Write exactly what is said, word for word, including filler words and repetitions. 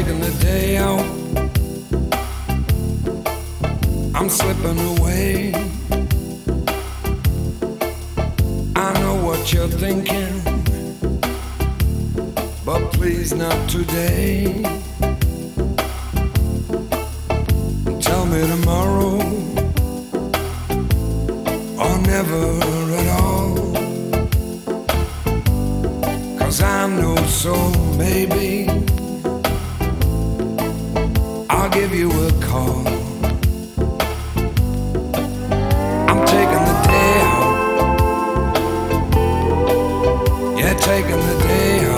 taking the day out. I'm slipping away. I know what you're thinking, but please not today. Tell me tomorrow, or never at all. 'Cause I know, so maybe I'll give you a call. I'm taking the day out. Yeah, taking the day out.